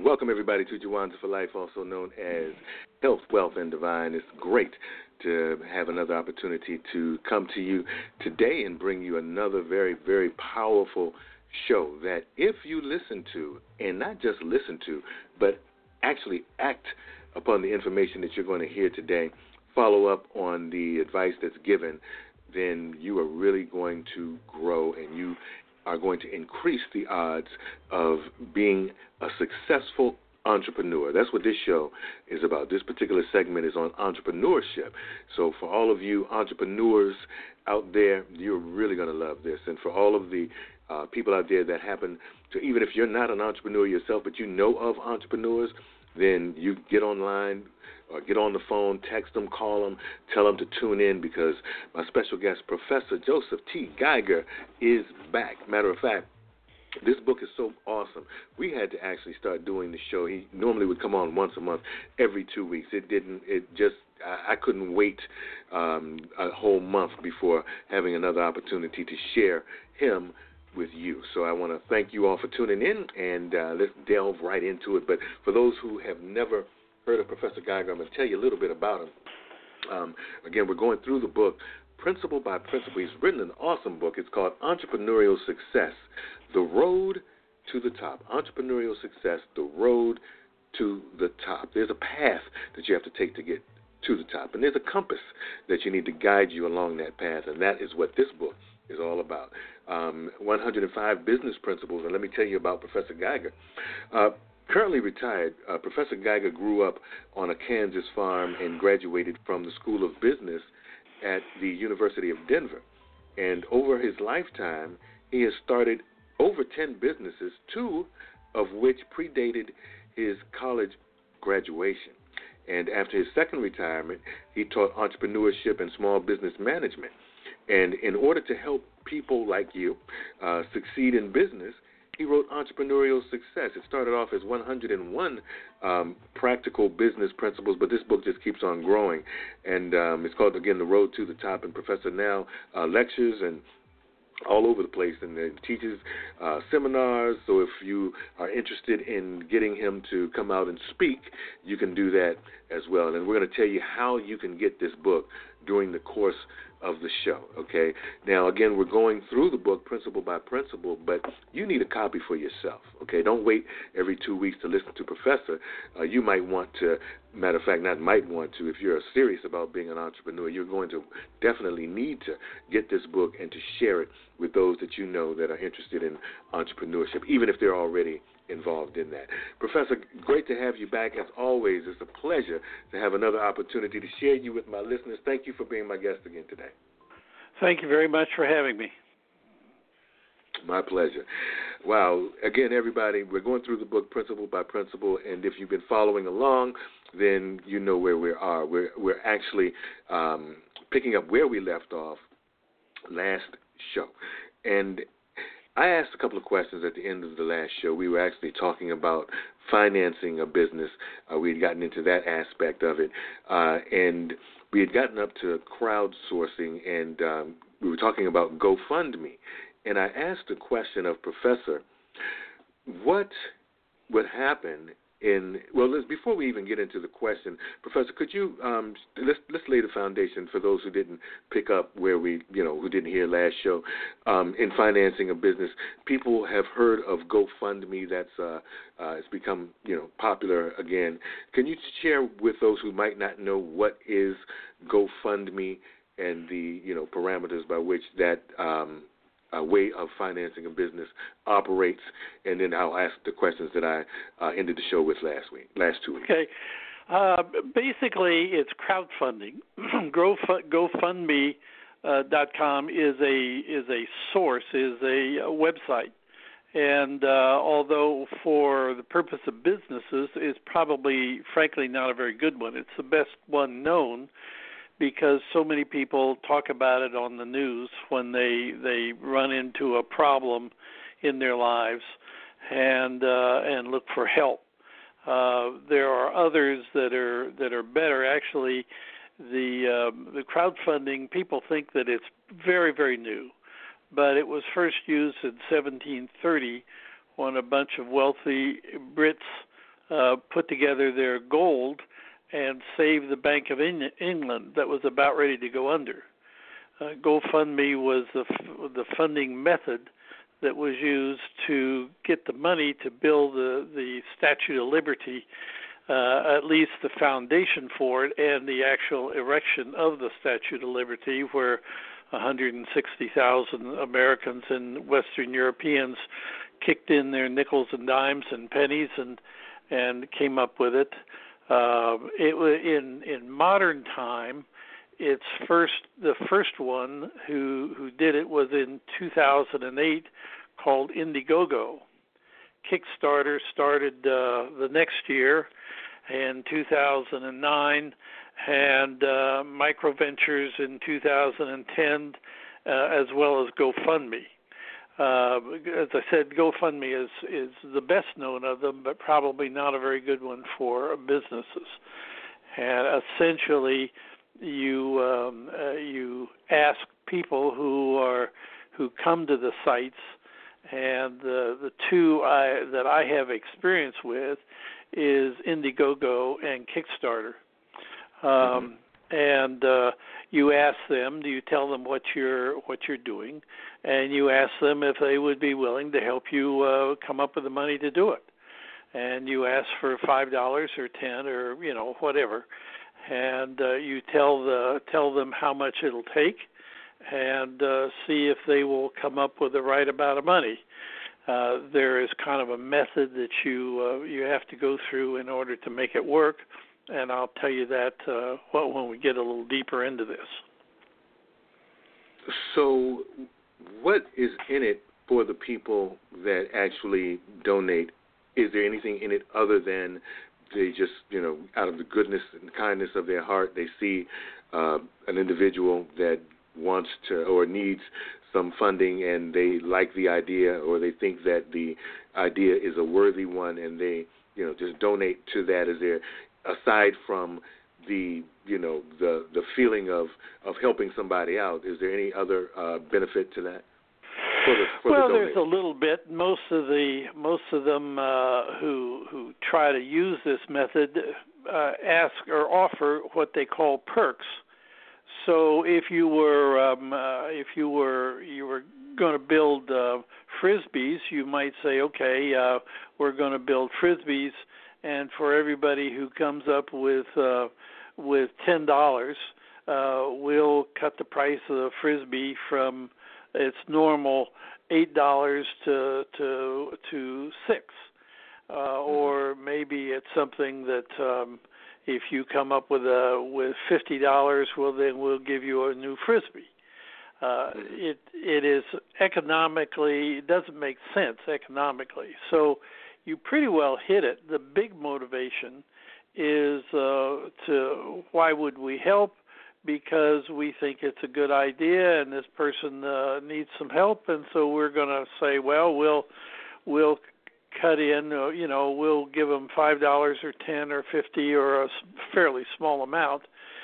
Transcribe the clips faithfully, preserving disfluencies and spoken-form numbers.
Welcome, everybody, to Juwanza for Life, also known as Health, Wealth, and Divine. It's great to have another opportunity to come to you today and bring you another very, very powerful show that if you listen to, and not just listen to, but actually act upon the information that you're going to hear today, follow up on the advice that's given, then you are really going to grow and you are going to increase the odds of being a successful entrepreneur. That's what this show is about. This particular segment is on entrepreneurship. So for all of you entrepreneurs out there, you're really going to love this. And for all of the uh, people out there that happen to, even if you're not an entrepreneur yourself, but you know of entrepreneurs, then you get online or get on the phone, text them, call them, tell them to tune in because my special guest, Professor Joseph T. Geiger, is back. Matter of fact, this book is so awesome. We had to actually start doing the show. He normally would come on once a month, every two weeks. It didn't, it just, I, I couldn't wait um, a whole month before having another opportunity to share him with you. So I want to thank you all for tuning in, and uh, let's delve right into it. But for those who have never heard of Professor Geiger, I'm going to tell you a little bit about him. Um, again, we're going through the book, Principle by Principle. He's written an awesome book. It's called Entrepreneurial Success, The Road to the Top. Entrepreneurial Success, The Road to the Top. There's a path that you have to take to get to the top, and there's a compass that you need to guide you along that path, and that is what this book is all about. Um, one hundred five business principles, and let me tell you about Professor Geiger. Uh, currently retired, uh, Professor Geiger grew up on a Kansas farm and graduated from the School of Business at the University of Denver. And over his lifetime, he has started over ten businesses, two of which predated his college graduation. And after his second retirement, he taught entrepreneurship and small business management. And in order to help people like you uh, succeed in business, he wrote Entrepreneurial Success. It started off as one hundred one um, practical business principles, but this book just keeps on growing. And um, it's called, again, The Road to the Top. And Professor now uh, lectures and all over the place and uh, teaches uh, seminars. So if you are interested in getting him to come out and speak, you can do that as well. And we're going to tell you how you can get this book during the course of the show, okay? Now, again, we're going through the book principle by principle, but you need a copy for yourself, okay? Don't wait every two weeks to listen to Professor. Uh, you might want to, matter of fact, not might want to, if you're serious about being an entrepreneur, you're going to definitely need to get this book and to share it with those that you know that are interested in entrepreneurship, even if they're already involved in that. Professor, great to have you back. As always, it's a pleasure to have another opportunity to share you with my listeners. Thank you for being my guest again today. Thank you very much for having me. My pleasure. Wow. Again, everybody, we're going through the book principle by principle, and if you've been following along, then you know where we are. We're, we're actually um, picking up where we left off last show. And I asked a couple of questions at the end of the last show. We were actually talking about financing a business. Uh, we had gotten into that aspect of it. Uh, and we had gotten up to crowdsourcing, and um, we were talking about GoFundMe. And I asked a question of Professor, what would happen in, well, let's, before we even get into the question, Professor, could you, um, let's, let's lay the foundation for those who didn't pick up where we, you know, who didn't hear last show. Um, in financing a business, people have heard of GoFundMe. That's, uh, uh, it's become, you know, popular again. Can you share with those who might not know what is GoFundMe and the, you know, parameters by which that um, Uh, way of financing a business operates, and then I'll ask the questions that I uh, ended the show with last week, last two weeks. Okay. Uh, basically, it's crowdfunding. GoFundMe dot com is a is a source, is a website, and uh, although for the purpose of businesses, is probably, frankly, not a very good one. It's the best one known, because so many people talk about it on the news when they they run into a problem in their lives and uh, and look for help. Uh, there are others that are that are better. Actually, the uh, the crowdfunding, people think that it's very very new, but it was first used in seventeen thirty when a bunch of wealthy Brits uh, put together their gold and save the Bank of England that was about ready to go under. Uh, GoFundMe was the f- the funding method that was used to get the money to build the, the Statue of Liberty, uh, at least the foundation for it, and the actual erection of the Statue of Liberty, where one hundred sixty thousand Americans and Western Europeans kicked in their nickels and dimes and pennies and and came up with it. Uh, it in in modern time, it's first the first one who who did it was in two thousand eight, called Indiegogo. Kickstarter started uh, the next year in two thousand nine, and uh, Microventures in two thousand ten, uh, as well as GoFundMe. Uh, as I said, GoFundMe is, is the best known of them, but probably not a very good one for businesses. And essentially, you um, uh, you ask people who are who come to the sites, and the the two I, that I have experience with is Indiegogo and Kickstarter. Um, and uh, you ask them, do you tell them what you're what you're doing, and you ask them if they would be willing to help you uh, come up with the money to do it. And you ask for five dollars or ten or you know whatever, and uh, you tell the tell them how much it'll take, and uh, see if they will come up with the right amount of money. Uh, there is kind of a method that you uh, you have to go through in order to make it work. And I'll tell you that uh, when we get a little deeper into this. So what is in it for the people that actually donate? Is there anything in it other than they just, you know, out of the goodness and kindness of their heart, they see uh, an individual that wants to or needs some funding and they like the idea or they think that the idea is a worthy one and they, you know, just donate to that? Is there, aside from the, you know, the the feeling of, of helping somebody out, is there any other uh, benefit to that? For the, for well, the there's a little bit. Most of the most of them uh, who who try to use this method uh, ask or offer what they call perks. So if you were um, uh, if you were you were going to build uh, frisbees, you might say, okay, uh, we're going to build frisbees. And for everybody who comes up with uh, with ten dollars, uh, we'll cut the price of the frisbee from its normal eight dollars to to to six, uh, or maybe it's something that um, if you come up with a with fifty dollars, well then we'll give you a new frisbee. Uh, it it is economically it doesn't make sense economically. So you pretty well hit it. The big motivation is uh, to why would we help? Because we think it's a good idea and this person uh, needs some help, and so we're going to say, well, we'll we'll cut in, uh, you know, we'll give them five dollars or ten or fifty or a fairly small amount.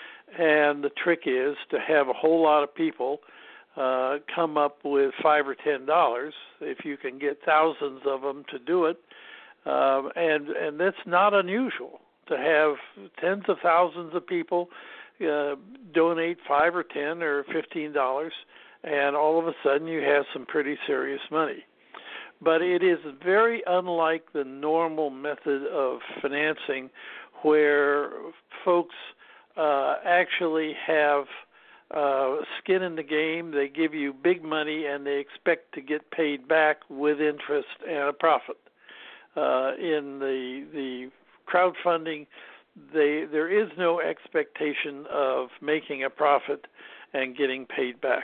And the trick is to have a whole lot of people uh, come up with five or ten dollars. If you can get thousands of them to do it. Um, and and that's not unusual to have tens of thousands of people uh, donate five or ten or fifteen dollars, and all of a sudden you have some pretty serious money. But it is very unlike the normal method of financing, where folks uh, actually have uh, skin in the game. They give you big money and they expect to get paid back with interest and a profit. Uh, in the the crowdfunding, they, there is no expectation of making a profit and getting paid back.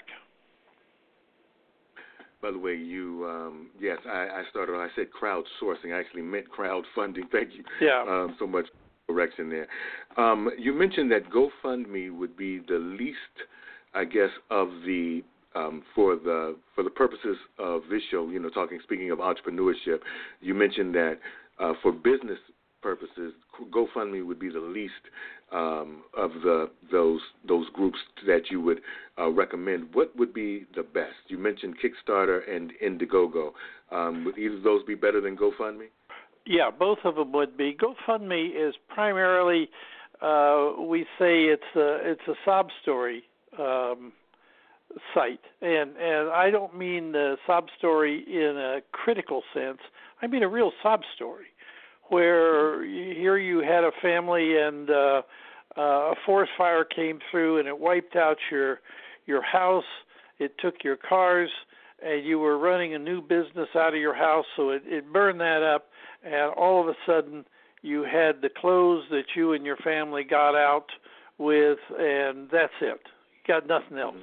By the way, you um, yes, I, I started. I said crowdsourcing. I actually meant crowdfunding. Thank you. Yeah. Um, so much correction there. Um, you mentioned that GoFundMe would be the least, I guess, of the. Um, for the for the purposes of this show, you know, talking speaking of entrepreneurship, you mentioned that uh, for business purposes, GoFundMe would be the least um, of the those those groups that you would uh, recommend. What would be the best? You mentioned Kickstarter and Indiegogo. Um, would either of those be better than GoFundMe? Yeah, both of them would be. GoFundMe is primarily, uh, we say it's a, it's a sob story um, site, and and I don't mean the sob story in a critical sense. I mean a real sob story, where here you had a family and uh, uh, a forest fire came through and it wiped out your your house. It took your cars, and you were running a new business out of your house, so it, it burned that up. And all of a sudden, you had the clothes that you and your family got out with, and that's it. You got nothing else,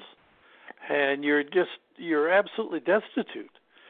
and you're just you're absolutely destitute.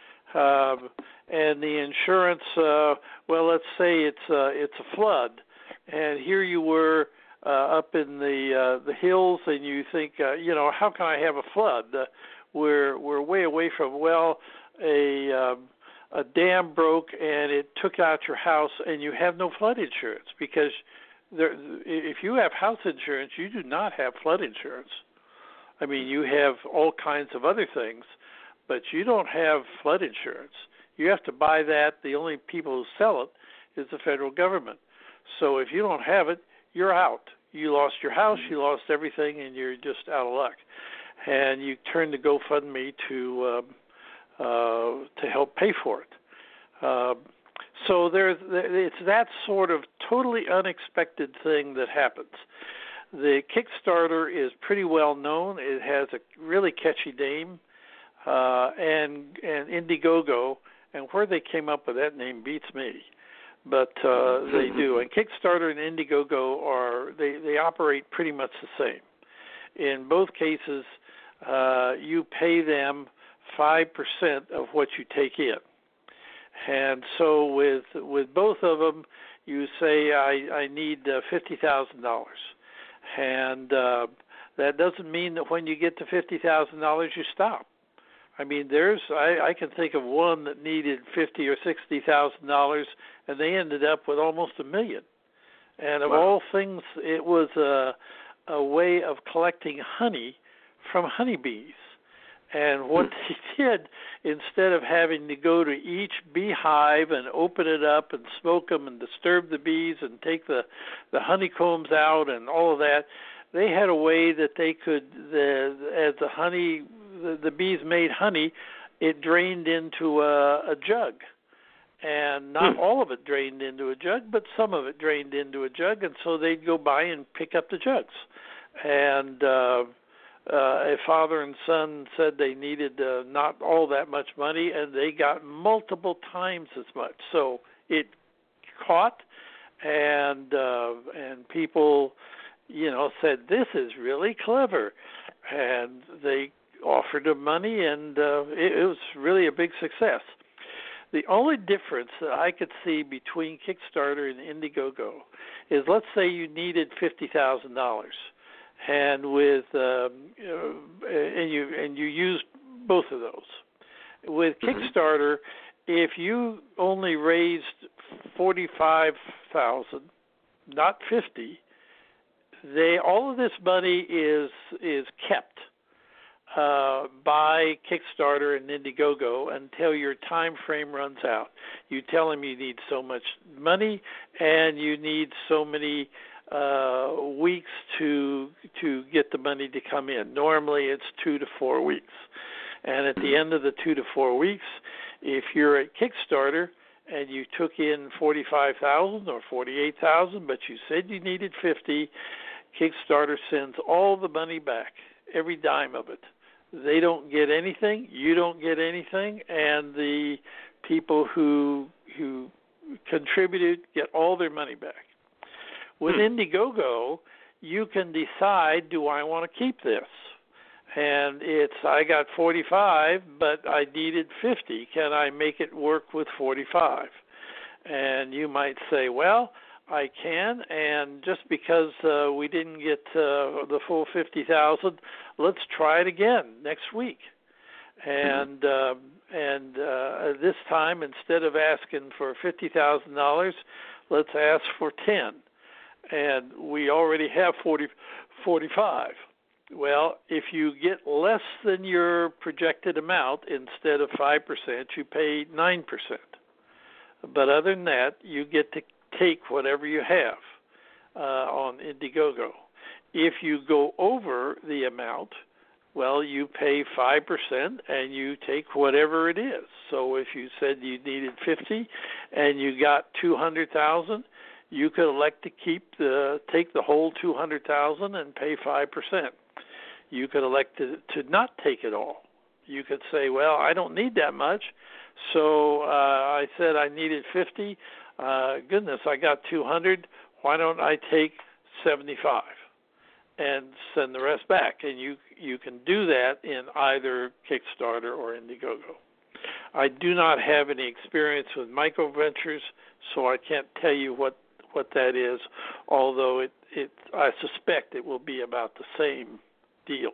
Um, and the insurance, uh, well, let's say it's uh, it's a flood, and here you were uh, up in the uh, the hills, and you think, uh, you know, how can I have a flood? Uh, we're we're way away from well, a um, a dam broke and it took out your house, and you have no flood insurance because there, if you have house insurance, you do not have flood insurance. I mean, you have all kinds of other things, but you don't have flood insurance. You have to buy that. The only people who sell it is the federal government. So if you don't have it, you're out. You lost your house, you lost everything, and you're just out of luck. And you turn to GoFundMe to um, uh, to help pay for it. Uh, so there's it's that sort of totally unexpected thing that happens. The Kickstarter is pretty well known. It has a really catchy name, uh, and and Indiegogo, and where they came up with that name beats me, but uh, they do. And Kickstarter and Indiegogo are they, they operate pretty much the same. In both cases, uh, you pay them five percent of what you take in. And so with with both of them, you say, I, I need uh, fifty thousand dollars. And uh, that doesn't mean that when you get to fifty thousand dollars, you stop. I mean, there's I, I can think of one that needed fifty or sixty thousand dollars, and they ended up with almost a million. And of wow. all things, it was a, a way of collecting honey from honeybees. And what they did, instead of having to go to each beehive and open it up and smoke them and disturb the bees and take the, the honeycombs out and all of that, they had a way that they could, the, as the honey, the, the bees made honey, it drained into a, a jug. And not all of it drained into a jug, but some of it drained into a jug, and so they'd go by and pick up the jugs. And uh, Uh, a father and son said they needed uh, not all that much money, and they got multiple times as much. So it caught, and uh, and people, you know, said, this is really clever. And they offered them money, and uh, it, it was really a big success. The only difference that I could see between Kickstarter and Indiegogo is, let's say you needed fifty thousand dollars. And with um, you know, and you and you used both of those. With Kickstarter, if you only raised forty-five thousand, not fifty, they all of this money is is kept uh, by Kickstarter and Indiegogo until your time frame runs out. You tell them you need so much money and you need so many uh, weeks to to get the money to come in. Normally it's two to four weeks. And at the end of the two to four weeks, if you're at Kickstarter and you took in forty-five thousand or forty-eight thousand, but you said you needed fifty, Kickstarter sends all the money back, every dime of it. They don't get anything, you don't get anything, and the people who who contributed get all their money back. With hmm. Indiegogo, you can decide, do I want to keep this? And it's, I got forty-five, but I needed fifty. Can I make it work with forty-five? And you might say, well, I can, and just because uh, we didn't get uh, the full fifty thousand, let's try it again next week. And mm-hmm. uh, and uh, this time, instead of asking for fifty thousand dollars, let's ask for ten. And we already have forty, forty-five. Well, if you get less than your projected amount, instead of five percent, you pay nine percent. But other than that, you get to take whatever you have uh, on Indiegogo. If you go over the amount, well, you pay five percent and you take whatever it is. So if you said you needed fifty and you got two hundred thousand, you could elect to keep the take the whole two hundred thousand and pay five percent. You could elect to, to not take it all. You could say, well, I don't need that much, so uh, I said I needed fifty. Uh, goodness, I got two hundred. Why don't I take seventy-five? And send the rest back, and you you can do that in either Kickstarter or Indiegogo. I do not have any experience with microventures, so I can't tell you what, what that is, although it, it I suspect it will be about the same deal.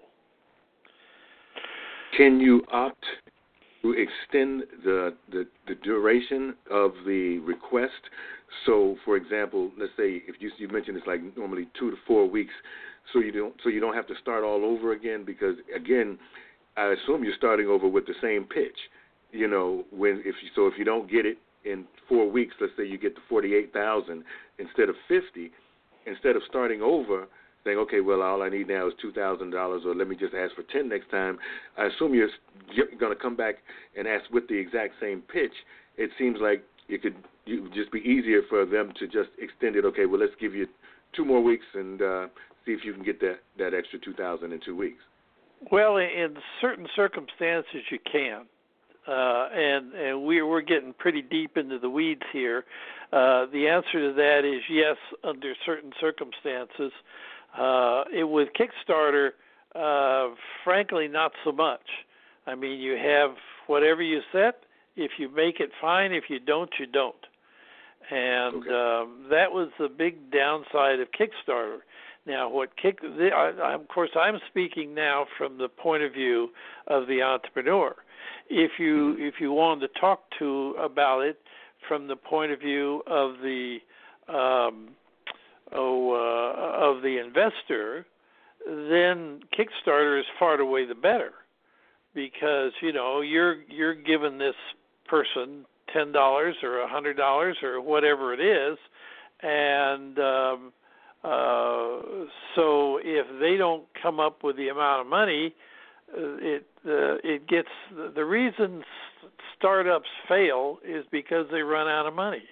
Can you opt to extend the, the, the duration of the request? So, for example, let's say if you, you mentioned it's like normally two to four weeks, so you don't so you don't have to start all over again, because again, I assume you're starting over with the same pitch. You know, when if you, so if you don't get it in four weeks, let's say you get the forty-eight thousand instead of fifty, instead of starting over, saying, okay, well, all I need now is two thousand dollars, or let me just ask for ten next time. I assume you're, you're going to come back and ask with the exact same pitch. It seems like it could it would just be easier for them to just extend it. Okay, well, let's give you two more weeks and uh, see if you can get that, that extra two thousand in two weeks. Well, in certain circumstances, you can. Uh, and and we're, we're getting pretty deep into the weeds here. Uh, the answer to that is yes, under certain circumstances. Uh, it, with Kickstarter, uh, frankly, not so much. I mean, you have whatever you set. If you make it, fine. If you don't, you don't. And okay. um, that was the big downside of Kickstarter. Now, what kick? The, I, of course, I'm speaking now from the point of view of the entrepreneur. If you if you wanted to talk to about it from the point of view of the um, oh, uh, of the investor, then Kickstarter is far and away the better, because you know you're you're giving this person ten dollars or a hundred dollars or whatever it is, and um, uh, so if they don't come up with the amount of money, it uh, it gets the reason startups fail is because they run out of money.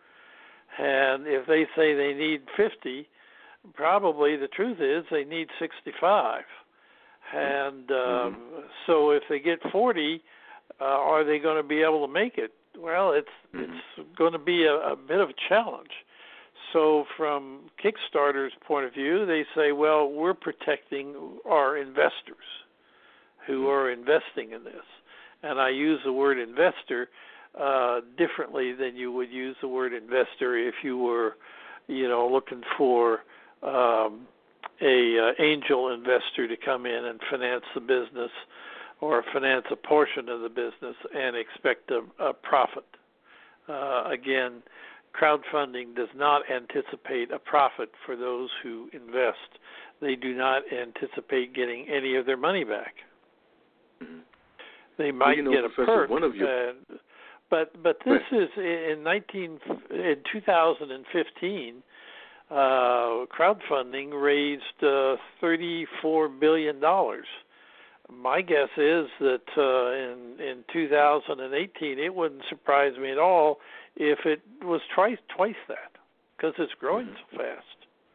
And if they say they need fifty, probably the truth is they need sixty-five. And um, mm-hmm. so if they get forty, uh, are they going to be able to make it? Well, it's mm-hmm. it's going to be a, a bit of a challenge. So from Kickstarter's point of view, they say, well, we're protecting our investors who are investing in this. And I use the word investor uh, differently than you would use the word investor if you were, you know, looking for um, a uh, angel investor to come in and finance the business or finance a portion of the business and expect a, a profit. Uh, again, crowdfunding does not anticipate a profit for those who invest. They do not anticipate getting any of their money back. Mm-hmm. They might well, you know, get a Professor, perk, one of your... uh, but but this right. is in nineteen in two thousand fifteen. Uh, crowdfunding raised uh, thirty-four billion dollars. My guess is that uh, in in two thousand eighteen, it wouldn't surprise me at all if it was twice twice that, because it's growing mm-hmm. so fast.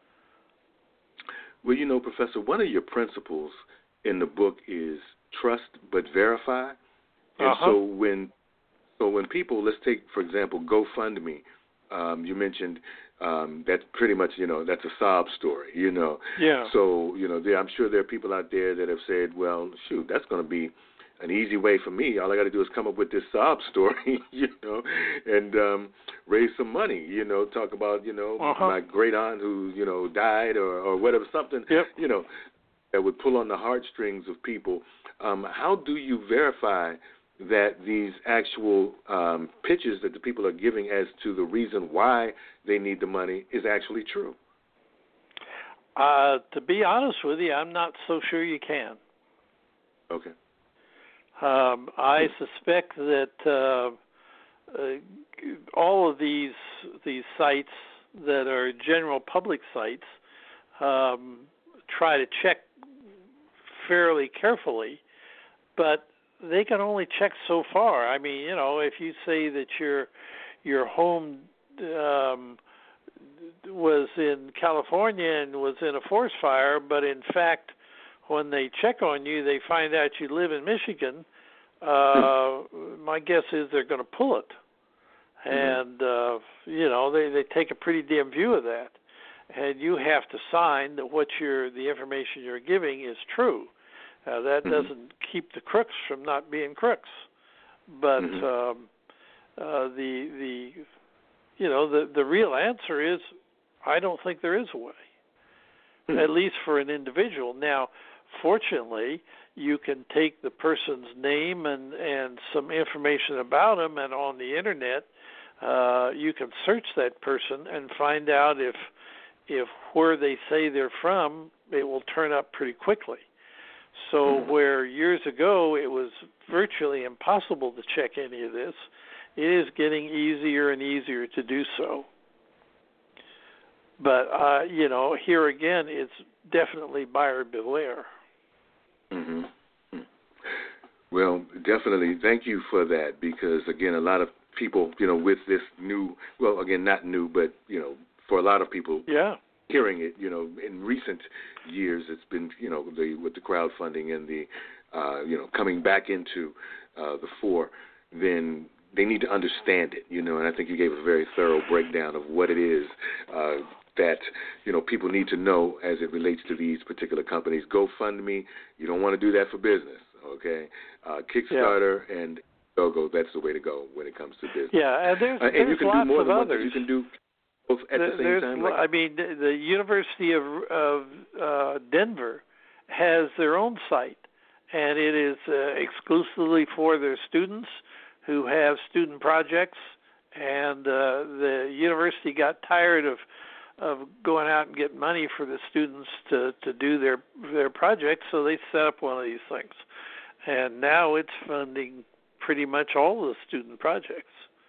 Well, you know, Professor, one of your principles in the book is trust but verify. And uh-huh. so when so when people, let's take, for example, GoFundMe, um, you mentioned um, that's pretty much, you know, that's a sob story, you know. Yeah. So, you know, there, I'm sure there are people out there that have said, well, shoot, that's going to be an easy way for me. All I got to do is come up with this sob story, you know, and um, raise some money, you know, talk about, you know, uh-huh. my great aunt who, you know, died or, or whatever, something, yep. you know, that would pull on the heartstrings of people. Um, how do you verify that these actual um, pitches that the people are giving as to the reason why they need the money is actually true? Uh, to be honest with you, I'm not so sure you can. Okay. Um, I suspect that uh, uh, all of these these sites that are general public sites um, try to check fairly carefully, but they can only check so far. I mean, you know, if you say that your your home um, was in California and was in a forest fire, but in fact, when they check on you, they find out you live in Michigan, uh, my guess is they're going to pull it. And, uh, you know, they, they take a pretty dim view of that. And you have to sign that what you're, the information you're giving is true. Uh, that mm-hmm. doesn't keep the crooks from not being crooks. But mm-hmm. um, uh, the, the, you know, the, the real answer is I don't think there is a way, mm-hmm. at least for an individual. Now, fortunately, you can take the person's name and, and some information about them, and on the Internet, uh, you can search that person and find out if if where they say they're from, it will turn up pretty quickly. So mm-hmm. where years ago it was virtually impossible to check any of this, it is getting easier and easier to do so. But, uh, you know, here again, it's definitely buyer beware. Mm-hmm. Well, definitely. Thank you for that, because, again, a lot of people, you know, with this new, well, again, not new, but, you know, for a lot of people yeah. hearing it, you know, in recent years, it's been, you know, the, with the crowdfunding and the, uh, you know, coming back into uh, the fore, then they need to understand it, you know, and I think you gave a very thorough breakdown of what it is uh, that, you know, people need to know as it relates to these particular companies. GoFundMe, you don't want to do that for business, okay? Uh, Kickstarter yeah. and Indiegogo, that's the way to go when it comes to business. Yeah, and there's, uh, and there's you can lots do more of than others. One, you can do both at the, the same time. Like, I mean, the University of, of uh, Denver has their own site, and it is uh, exclusively for their students who have student projects, and uh, the university got tired of of going out and getting money for the students to, to do their their projects, so they set up one of these things. And now it's funding pretty much all of the student projects.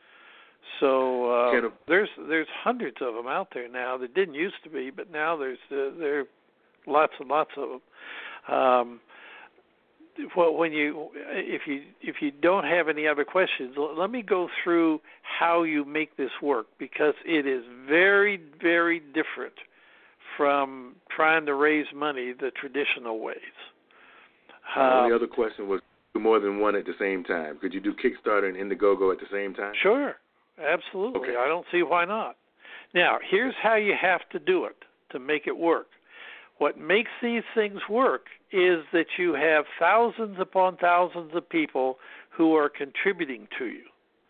So uh, there's there's hundreds of them out there now. There didn't used to be, but now there's uh, there are lots and lots of them. Um, well, when you if you if you don't have any other questions, let me go through how you make this work, because it is very, very different from trying to raise money the traditional ways. The um, only other question was, do more than one at the same time. Could you do Kickstarter and Indiegogo at the same time? Sure, absolutely. Okay. I don't see why not. Now, here's how you have to do it to make it work. What makes these things work is that you have thousands upon thousands of people who are contributing to you.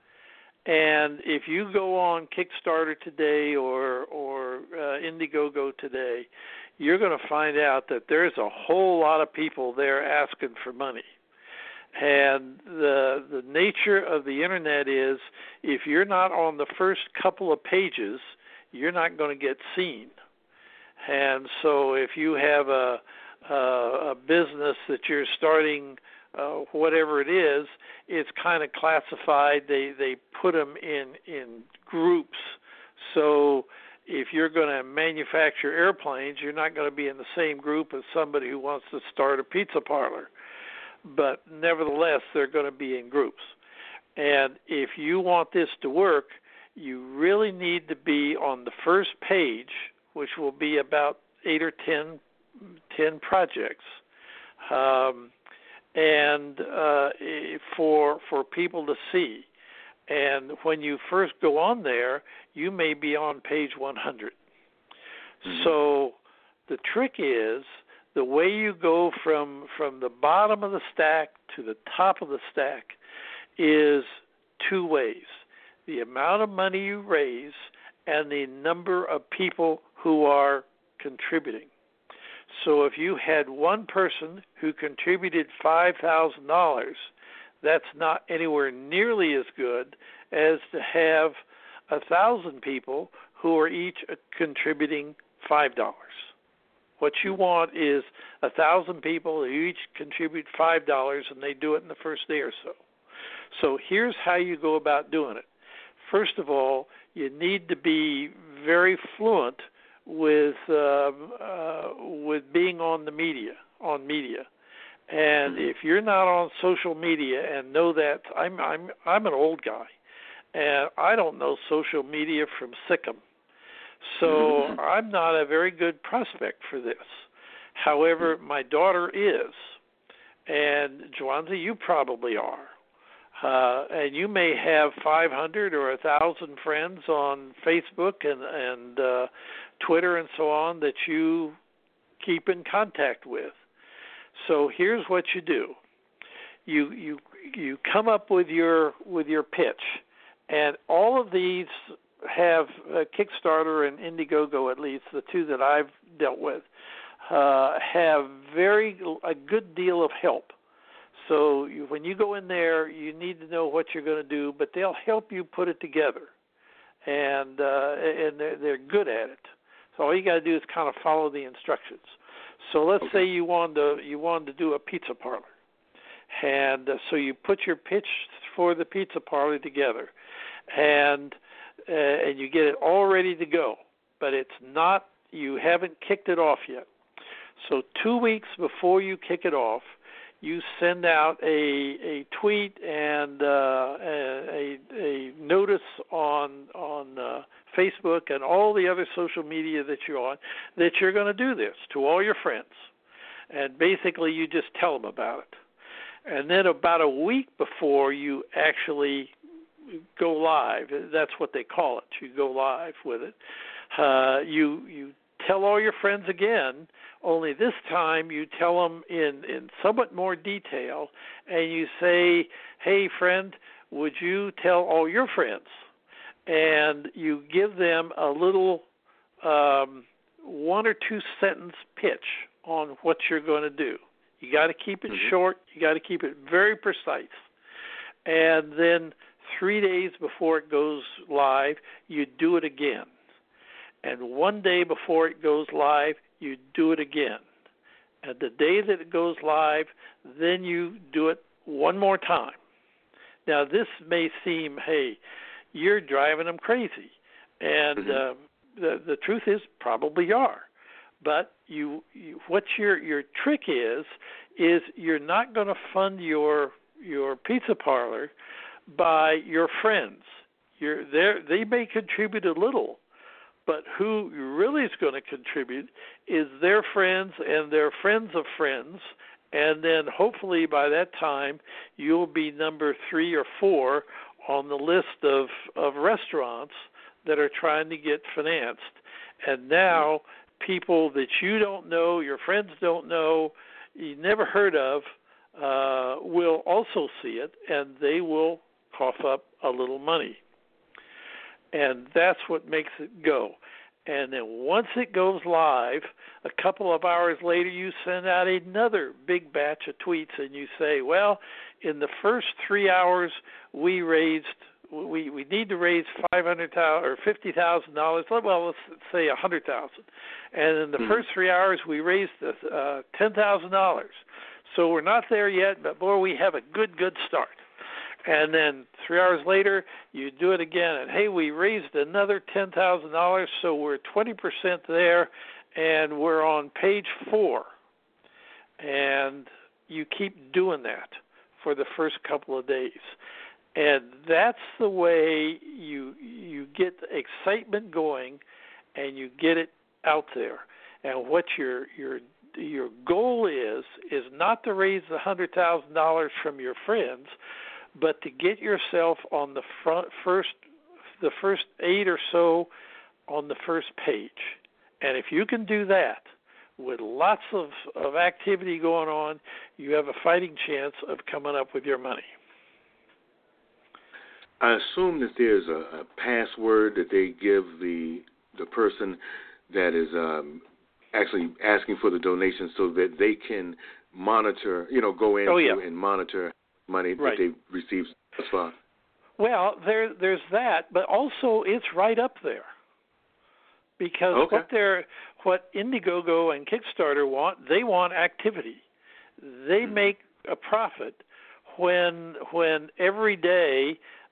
And if you go on Kickstarter today or or uh, Indiegogo today, you're going to find out that there's a whole lot of people there asking for money. And the the nature of the Internet is, if you're not on the first couple of pages, you're not going to get seen. And so if you have a, a, a business that you're starting, uh, whatever it is, it's kind of classified. They they put them in, in groups. So if you're going to manufacture airplanes, you're not going to be in the same group as somebody who wants to start a pizza parlor. But nevertheless, they're going to be in groups. And if you want this to work, you really need to be on the first page, which will be about eight or ten, ten projects, um, and uh, for for people to see. And when you first go on there, you may be on page one hundred. Mm-hmm. So the trick is, the way you go from from the bottom of the stack to the top of the stack is two ways: the amount of money you raise and the number of people who are contributing. So if you had one person who contributed five thousand dollars, that's not anywhere nearly as good as to have one thousand people who are each contributing five dollars. What you want is one thousand people who each contribute five dollars, and they do it in the first day or so. So here's how you go about doing it. first of all, you need to be very fluent with uh, uh, with being on the media, on media. And if you're not on social media and know that, I'm I'm I'm an old guy, and I don't know social media from Sikkim, so I'm not a very good prospect for this. However, my daughter is, and Juanza, you probably are. Uh, and you may have five hundred or one thousand friends on Facebook and, and uh, Twitter and so on that you keep in contact with. So here's what you do. You you you come up with your with your pitch, and all of these have uh, Kickstarter and Indiegogo, at least the two that I've dealt with, uh, have very a good deal of help. So you, when you go in there, you need to know what you're going to do, but they'll help you put it together, and uh, and they're, they're good at it. So all you got to do is kind of follow the instructions. So let's say you want to you want to do a pizza parlor, and uh, so you put your pitch for the pizza parlor together, and uh, and you get it all ready to go, but it's not you haven't kicked it off yet. So two weeks before you kick it off, you send out a a tweet and uh, a, a notice on on uh, Facebook and all the other social media that you're on that you're going to do this to all your friends, and basically you just tell them about it. And then about a week before you actually go live, that's what they call it. You go live with it. Uh, you you tell all your friends again. Only this time you tell them in, in somewhat more detail, and you say, hey, friend, would you tell all your friends? And you give them a little um, one or two sentence pitch on what you're going to do. You got to keep it mm-hmm. short. You got to keep it very precise. And then three days before it goes live, you do it again. And one day before it goes live, you do it again. And the day that it goes live, then you do it one more time. Now, this may seem, hey, you're driving them crazy. And mm-hmm. uh, the the truth is, probably you are. But you, you what your your trick is, is you're not going to fund your your pizza parlor by your friends. You're there. They may contribute a little, but who really is going to contribute is their friends and their friends of friends, and then hopefully by that time you'll be number three or four on the list of, of restaurants that are trying to get financed. And now people that you don't know, your friends don't know, you never heard of, uh, will also see it, and they will cough up a little money. And that's what makes it go. And then once it goes live, a couple of hours later, you send out another big batch of tweets, and you say, well, in the first three hours, we raised, we, we need to raise five hundred thousand dollars or fifty thousand dollars. Well, let's say one hundred thousand dollars. And in the mm-hmm. first three hours, we raised uh, ten thousand dollars. So we're not there yet, but boy, we have a good, good start. And then three hours later, you do it again, and hey, we raised another ten thousand dollars, so we're twenty percent there, and we're on page four. And you keep doing that for the first couple of days. And that's the way you you get excitement going, and you get it out there. And what your your your goal is is not to raise the one hundred thousand dollars from your friends, but to get yourself on the front first, the first eight or so on the first page. And if you can do that with lots of, of activity going on, you have a fighting chance of coming up with your money. I assume that there's a, a password that they give the the person that is um, actually asking for the donation, so that they can monitor, you know, go in oh, yeah. and monitor money right. that they received thus far. Well, there there's that, but also it's right up there. Because okay. what they're what Indiegogo and Kickstarter want, they want activity. They mm-hmm. make a profit when when every day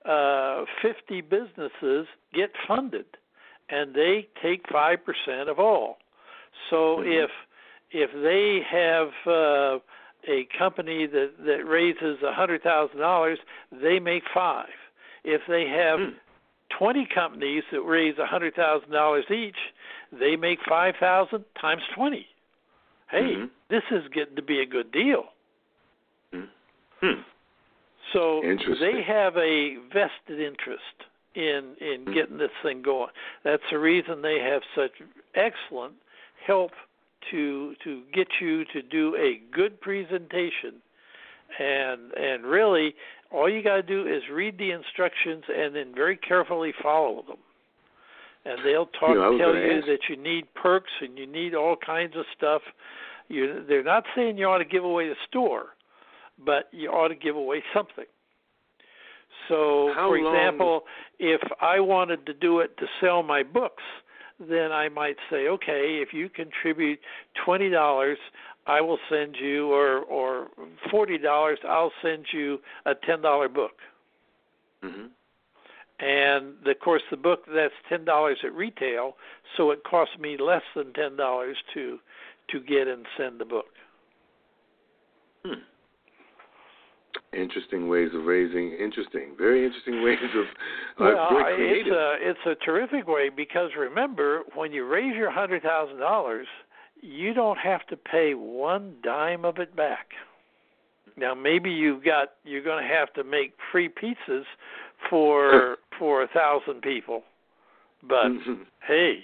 uh, fifty businesses get funded, and they take five percent of all. So mm-hmm. if if they have uh, a company that, that raises one hundred thousand dollars, they make five. If they have mm. twenty companies that raise one hundred thousand dollars each, they make five thousand times twenty. Hey, mm-hmm. this is getting to be a good deal. Mm-hmm. So they have a vested interest in in mm-hmm. getting this thing going. That's the reason they have such excellent help to to get you to do a good presentation. And and really, all you got to do is read the instructions and then very carefully follow them. And they'll talk, you know, tell you ask. that you need perks and you need all kinds of stuff. You, they're not saying you ought to give away the store, but you ought to give away something. So, How for long... example, if I wanted to do it to sell my books, then I might say, okay, if you contribute twenty dollars, I will send you, or or forty dollars, I'll send you a ten dollar book. Mm-hmm. And, of course, the book, that's ten dollars at retail, so it costs me less than ten dollars to to get and send the book. Hmm. Interesting ways of raising, interesting, very interesting ways of, uh, well, very creative. It's a, it's a terrific way because, remember, when you raise your one hundred thousand dollars, you don't have to pay one dime of it back. Now, maybe you've got, you're going to have to make free pizzas for for a thousand people, but hey,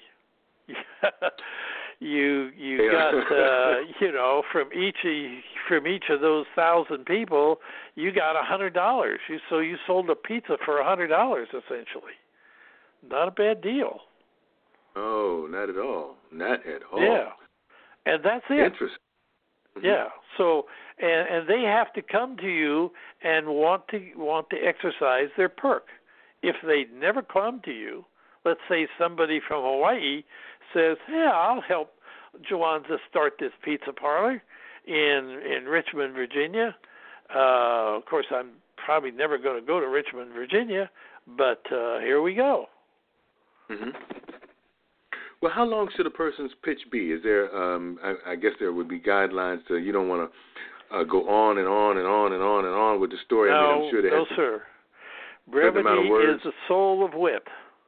you you got uh, you know from each from each of those thousand people, you got a hundred dollars. You so you sold a pizza for a hundred dollars essentially. Not a bad deal. Oh, not at all. Not at all. Yeah, and that's it. Interesting. Mm-hmm. Yeah. So and, and they have to come to you and want to want to exercise their perk. If they never come to you, let's say somebody from Hawaii says, "Yeah, I'll help Joanza start this pizza parlor in in Richmond, Virginia." Uh, of course, I'm probably never going to go to Richmond, Virginia, but uh, here we go. Mm-hmm. Well, how long should a person's pitch be? Is there, um, I, I guess there would be guidelines to, you don't want to uh, go on and on and on and on and on with the story. No, I mean, I'm sure there no, sir. Brevity is the soul of wit.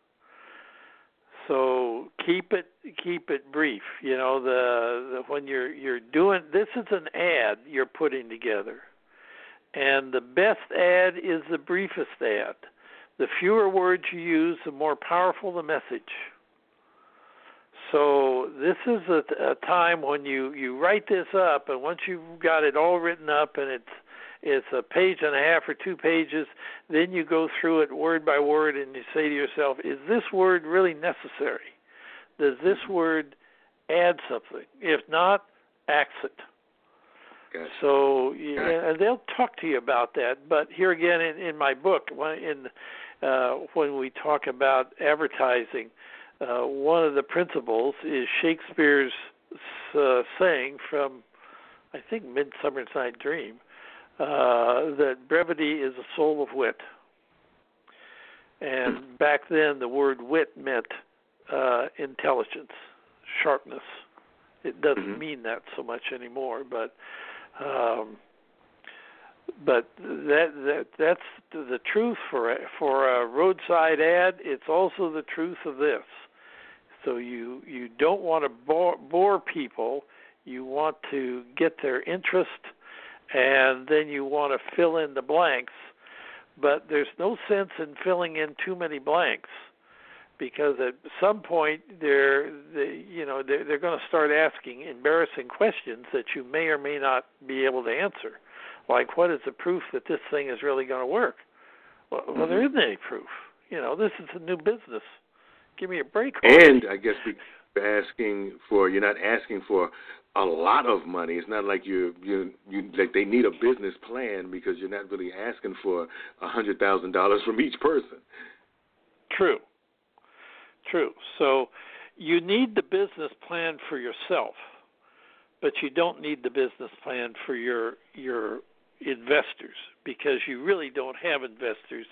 So keep it keep it brief. You know, the, the when you're you're doing this is an ad you're putting together, and the best ad is the briefest ad. The fewer words you use, the more powerful the message. So this is a, a time when you, you write this up, and once you've got it all written up and it's it's a page and a half or two pages, then you go through it word by word and you say to yourself, is this word really necessary? Does this word add something? If not, axe it. Gotcha. So yeah, and they'll talk to you about that. But here again in, in my book, when, in, uh, when we talk about advertising, Uh, one of the principles is Shakespeare's uh, saying from, I think, Midsummer Night's Dream, uh, that brevity is the soul of wit. And back then, the word wit meant uh, intelligence, sharpness. It doesn't mm-hmm. mean that so much anymore, but um, but that that that's the truth for a, for a roadside ad. It's also the truth of this. So you, you don't want to bore, bore people. You want to get their interest, and then you want to fill in the blanks. But there's no sense in filling in too many blanks, because at some point they're they, you know they're, they're going to start asking embarrassing questions that you may or may not be able to answer, like what is the proof that this thing is really going to work? Well, mm-hmm. well, there isn't any proof. You know, this is a new business. Give me a break. And I guess you're asking for, you're not asking for a lot of money. It's not like you you you like they need a business plan, because you're not really asking for a hundred thousand dollars from each person. True. True. So you need the business plan for yourself, but you don't need the business plan for your your investors, because you really don't have investors.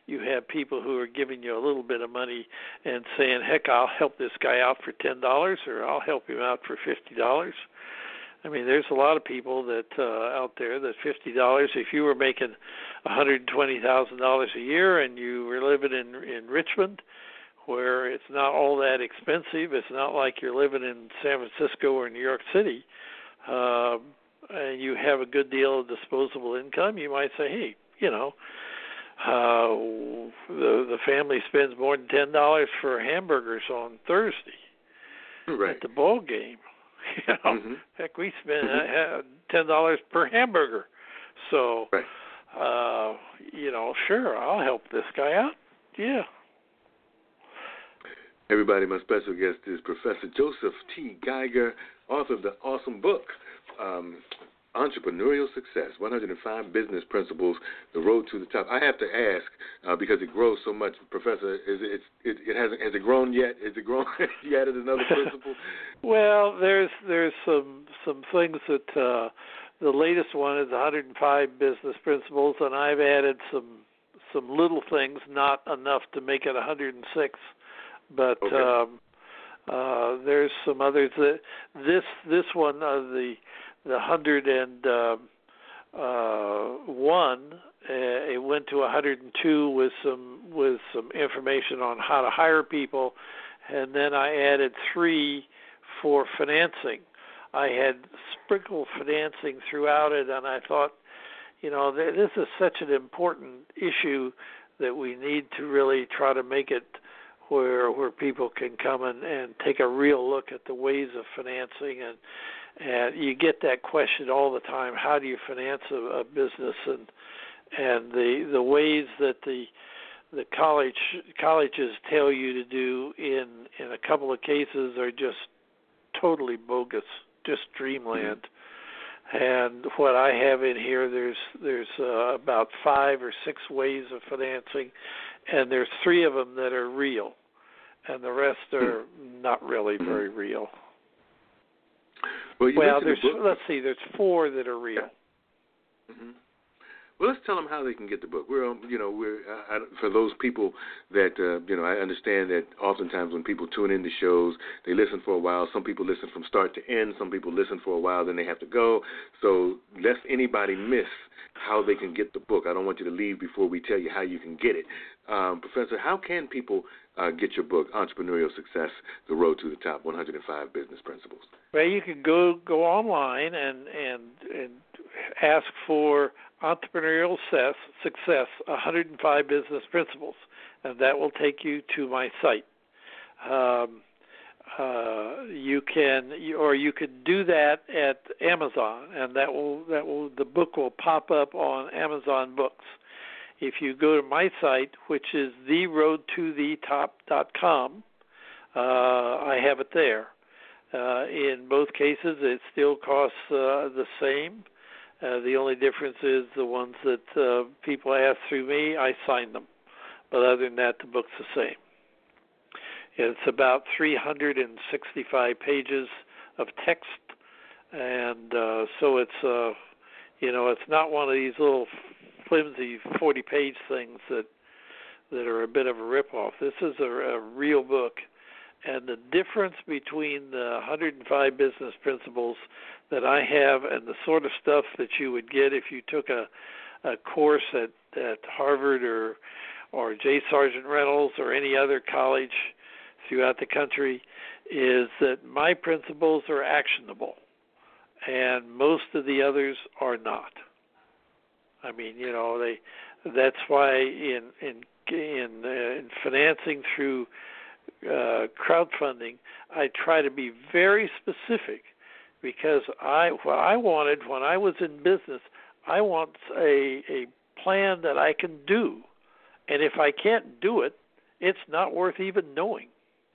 you have people who are giving you a little bit of money and saying, heck, I'll help this guy out for ten dollars, or I'll help him out for fifty dollars. I mean, there's a lot of people that uh, out there that fifty dollars, if you were making one hundred twenty thousand dollars a year and you were living in, in Richmond, where it's not all that expensive, it's not like you're living in San Francisco or New York City, uh, and you have a good deal of disposable income, you might say, hey, you know, uh, the the family spends more than ten dollars for hamburgers on Thursday right. at the ball game. You know, mm-hmm. heck, we spend mm-hmm. uh, ten dollars per hamburger. So, right. uh, you know, sure, I'll help this guy out. Yeah. Everybody, my special guest is Professor Joseph T. Geiger, author of the awesome book, um, Entrepreneurial Success, one hundred five Business Principles, The Road to the Top. I have to ask, uh, because it grows so much, Professor, is it, it, it hasn't, has it grown yet? Has it grown? You added another principle? Well, there's there's some some things that uh, the latest one is one hundred five Business Principles, and I've added some some little things, not enough to make it one hundred six, but okay. um, uh, there's some others. That this this one of uh, the the one hundred one, uh, it went to one hundred two with some with some information on how to hire people, and then I added three for financing. I had sprinkled financing throughout it, and I thought, you know, this is such an important issue that we need to really try to make it where where people can come and, and take a real look at the ways of financing. And And you get that question all the time: how do you finance a, a business? And and the the ways that the the college colleges tell you to do in in a couple of cases are just totally bogus, just dreamland. And what I have in here, there's there's uh, about five or six ways of financing, and there's three of them that are real, and the rest are not really very real. Well, you well there's the book. let's see, there's four that are real. Mm-hmm. Well, let's tell them how they can get the book. We're, um, you know, we're uh, for those people that, uh, you know, I understand that oftentimes when people tune into shows, they listen for a while. Some people listen from start to end. Some people listen for a while, then they have to go. So lest anybody miss how they can get the book, I don't want you to leave before we tell you how you can get it. Um, Professor, how can people uh, get your book, Entrepreneurial Success, The Road to the Top, one hundred five Business Principles? Well, you can go go online and and and ask for Entrepreneurial Success, one hundred five Business Principles, and that will take you to my site. Um, uh, you can, or you can do that at Amazon, and that will that will the book will pop up on Amazon Books. If you go to my site, which is the road to the top dot com, uh, I have it there. Uh, in both cases, it still costs uh, the same. Uh, the only difference is the ones that uh, people ask through me, I sign them. But other than that, the book's the same. It's about three hundred sixty-five pages of text, and uh, so it's uh, you know it's not one of these little flimsy forty-page things that that are a bit of a ripoff. This is a, a real book, and the difference between the one hundred five business principles that I have and the sort of stuff that you would get if you took a, a course at, at Harvard or or J. Sargent Reynolds or any other college throughout the country is that my principles are actionable, and most of the others are not. I mean, you know, they. That's why in in in, uh, in financing through uh, crowdfunding, I try to be very specific, because I what I wanted when I was in business, I want a a plan that I can do, and if I can't do it, it's not worth even knowing.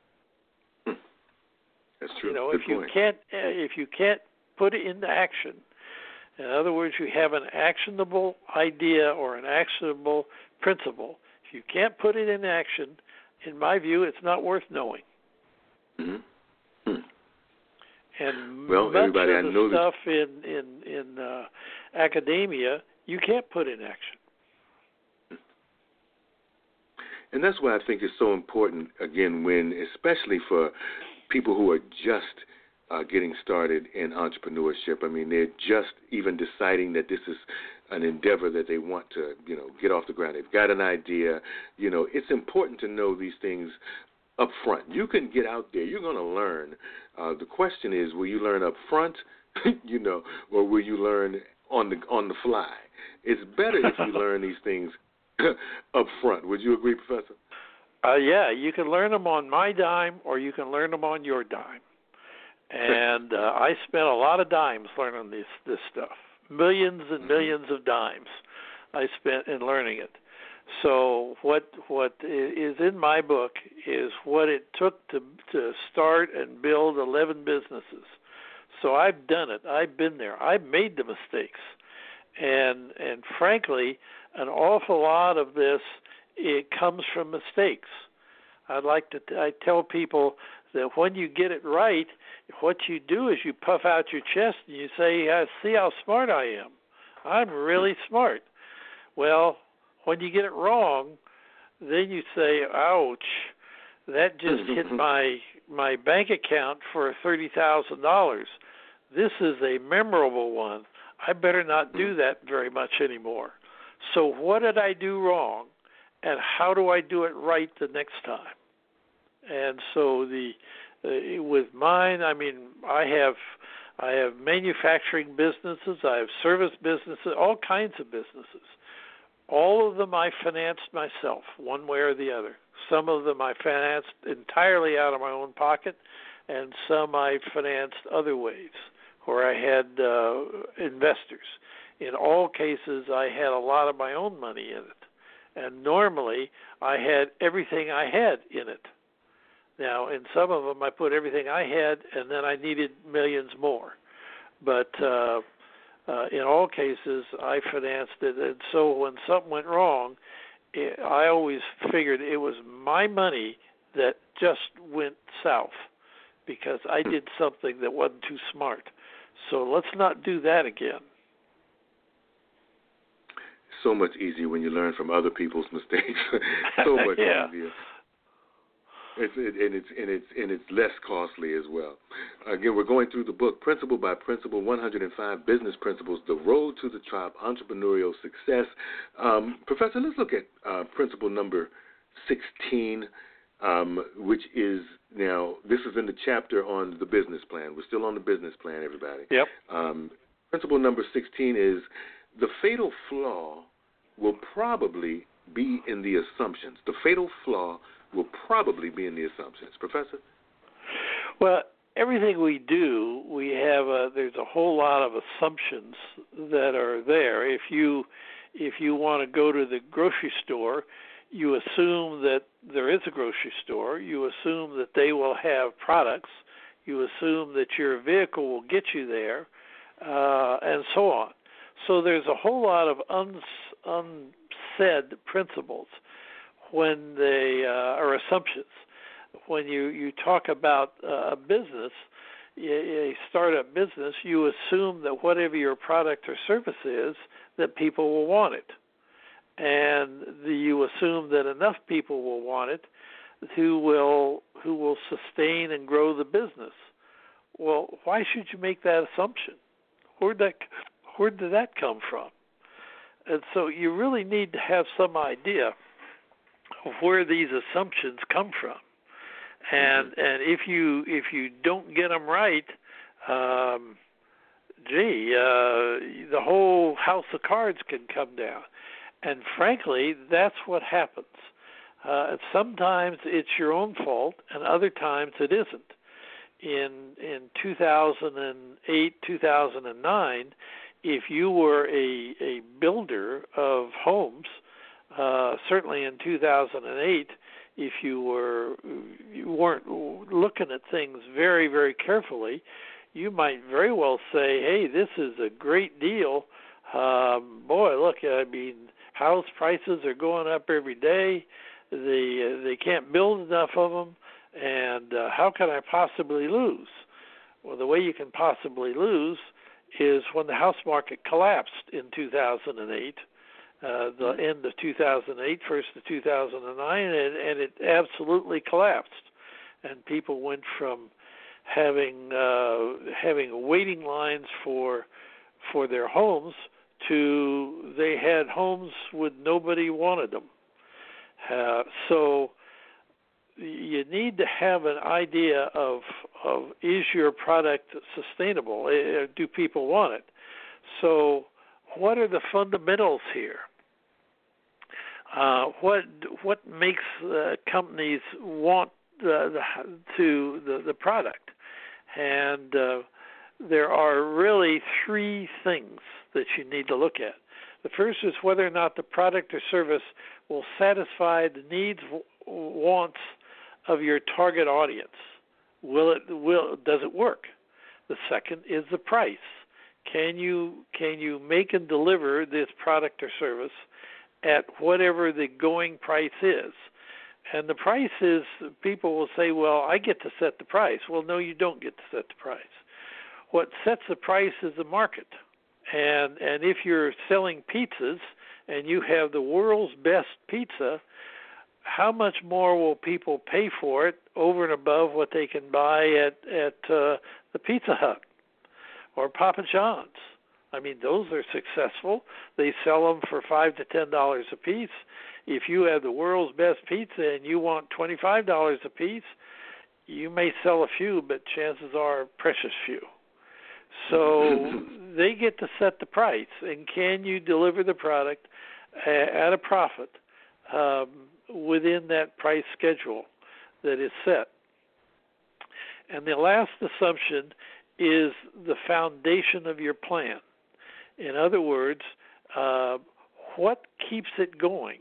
That's true. You know, Good if you point. can't if you can't put it into action, in other words, you have an actionable idea or an actionable principle. If you can't put it in action, in my view, it's not worth knowing. Mm-hmm. Hmm. And well, much everybody, of I the know stuff in in in uh, academia, you can't put in action. And that's why I think it's so important, again, when, especially for people who are just uh, getting started in entrepreneurship. I mean, they're just even deciding that this is an endeavor that they want to, you know, get off the ground. They've got an idea. You know, it's important to know these things up front. You can get out there. You're going to learn. Uh, the question is, will you learn up front, you know, or will you learn on the on the fly? It's better if you learn these things up front. Would you agree, Professor? Uh, yeah, you can learn them on my dime or you can learn them on your dime. And uh, I spent a lot of dimes learning this this stuff. Millions and millions of dimes I spent in learning it. So what what is in my book is what it took to to start and build eleven businesses. So I've done it. I've been there. I've made the mistakes. And and frankly, an awful lot of this, it comes from mistakes. I'd like to I tell people that when you get it right, what you do is you puff out your chest and you say, yeah, see how smart I am. I'm really smart. Well, when you get it wrong, then you say, ouch, that just hit my my bank account for thirty thousand dollars. This is a memorable one. I better not do that very much anymore. So what did I do wrong, and how do I do it right the next time? And so the uh, with mine, I mean, I have I have manufacturing businesses, I have service businesses, all kinds of businesses. All of them I financed myself, one way or the other. Some of them I financed entirely out of my own pocket, and some I financed other ways, where I had uh, investors. In all cases, I had a lot of my own money in it. And normally, I had everything I had in it. Now, in some of them, I put everything I had, and then I needed millions more. But uh, uh, in all cases, I financed it. And so when something went wrong, it, I always figured it was my money that just went south because I did something that wasn't too smart. So let's not do that again. So much easier when you learn from other people's mistakes. So much yeah. easier. It's, it, and it's and it's and it's less costly as well. Again, we're going through the book Principle by Principle, one hundred five Business Principles: The Road to the Top, Entrepreneurial Success. Um, Professor, let's look at uh, principle number sixteen, um, which is now this is in the chapter on the business plan. We're still on the business plan, everybody. Yep. Um, principle number sixteen is the fatal flaw will probably be in the assumptions. The fatal flaw will probably be in the assumptions. Professor? Well, everything we do, we have a, there's a whole lot of assumptions that are there. If you if you want to go to the grocery store, you assume that there is a grocery store. You assume that they will have products. You assume that your vehicle will get you there, uh, and so on. So there's a whole lot of uns, unsaid principles when they uh, are assumptions. When you, you talk about uh, a business, a startup business, you assume that whatever your product or service is, that people will want it. And the, you assume that enough people will want it who will who will sustain and grow the business. Well, why should you make that assumption? Where'd that Where did that come from? And so you really need to have some idea of where these assumptions come from. And mm-hmm. and if you if you don't get them right, um, gee, uh, the whole house of cards can come down. And frankly, that's what happens. Uh, sometimes it's your own fault, and other times it isn't. In in two thousand eight, two thousand nine, if you were a, a builder of homes, uh, certainly in two thousand eight, if you were you weren't looking at things very, very carefully, you might very well say, "Hey, this is a great deal. Um, boy, look, I mean, house prices are going up every day. They uh, they can't build enough of them, and uh, how can I possibly lose?" Well, the way you can possibly lose is when the house market collapsed in two thousand eight, uh, the end of two thousand eight, first of two thousand nine, and, and it absolutely collapsed. And people went from having uh, having waiting lines for for their homes to they had homes with nobody wanted them. Uh, so you need to have an idea of of is your product sustainable? Uh, Do people want it? So what are the fundamentals here? Uh, what what makes uh, companies want the, the to the, the product? And uh, there are really three things that you need to look at. The first is whether or not the product or service will satisfy the needs, wants of your target audience. Will it will does it work? The second is the price. Can you can you make and deliver this product or service at whatever the going price is? And the price is, people will say, well, I get to set the price. Well, no, you don't get to set the price. What sets the price is the market. And and if you're selling pizzas and you have the world's best pizza, how much more will people pay for it over and above what they can buy at, at uh, the Pizza Hut or Papa John's? I mean, those are successful. They sell them for five to ten dollars a piece. If you have the world's best pizza and you want twenty-five dollars a piece, you may sell a few, but chances are precious few. So they get to set the price, and can you deliver the product at a profit um, within that price schedule that is set? And the last assumption is the foundation of your plan. In other words, uh, what keeps it going?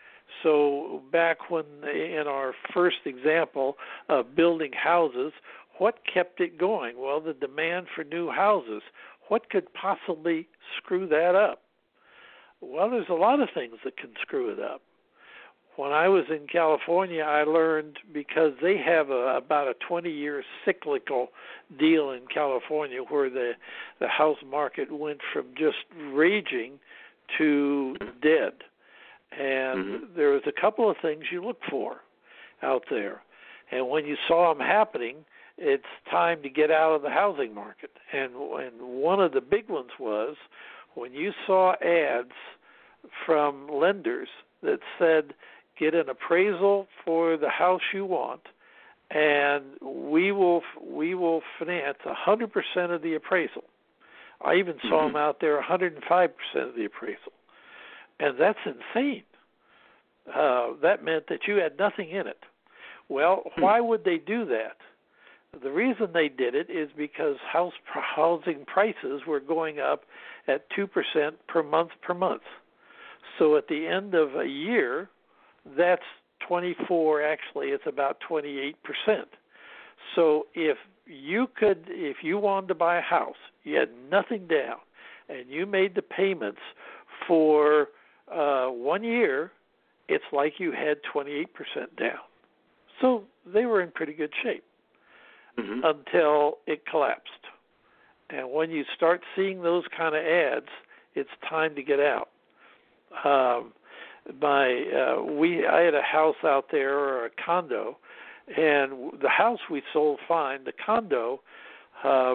So back when in our first example of building houses, what kept it going? Well, the demand for new houses. What could possibly screw that up? Well, there's a lot of things that can screw it up. When I was in California, I learned, because they have a, about a twenty-year cyclical deal in California where the, the house market went from just raging to dead. And mm-hmm. there was a couple of things you look for out there. And when you saw them happening, it's time to get out of the housing market. And, and one of the big ones was when you saw ads from lenders that said, get an appraisal for the house you want, and we will we will finance one hundred percent of the appraisal. I even saw mm-hmm. them out there one hundred five percent of the appraisal. And that's insane. Uh, that meant that you had nothing in it. Well, why would they do that? The reason they did it is because house housing prices were going up at two percent per month per month. So at the end of a year, that's twenty-four, actually it's about twenty-eight percent. So if you could, if you wanted to buy a house, you had nothing down, and you made the payments for uh, one year, it's like you had twenty-eight percent down. So they were in pretty good shape mm-hmm. until it collapsed. And when you start seeing those kind of ads, it's time to get out. Um, my uh, we I had a house out there, or a condo, and the house we sold fine. The condo, um,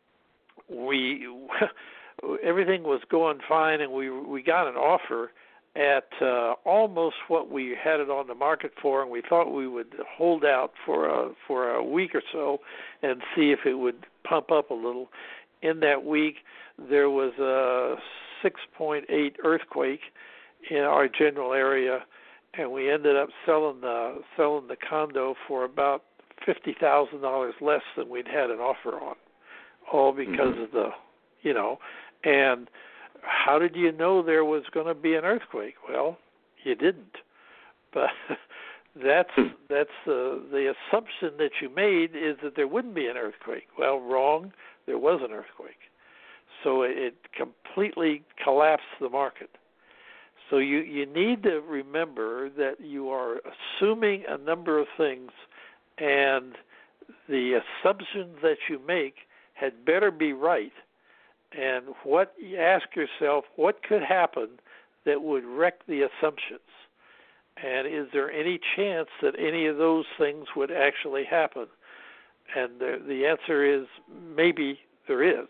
we everything was going fine, and we we got an offer at uh, almost what we had it on the market for, and we thought we would hold out for a for a week or so and see if it would pump up a little. In that week, there was a six point eight earthquake in our general area, and we ended up selling the selling the condo for about fifty thousand dollars less than we'd had an offer on, all because mm-hmm. of the, you know, and how did you know there was going to be an earthquake? Well, you didn't, but that's that's the the assumption that you made is that there wouldn't be an earthquake. Well, wrong. There was an earthquake, so it completely collapsed the market. So you, you need to remember that you are assuming a number of things, and the assumptions that you make had better be right. And what you ask yourself, what could happen that would wreck the assumptions? And is there any chance that any of those things would actually happen? And the, the answer is maybe there is.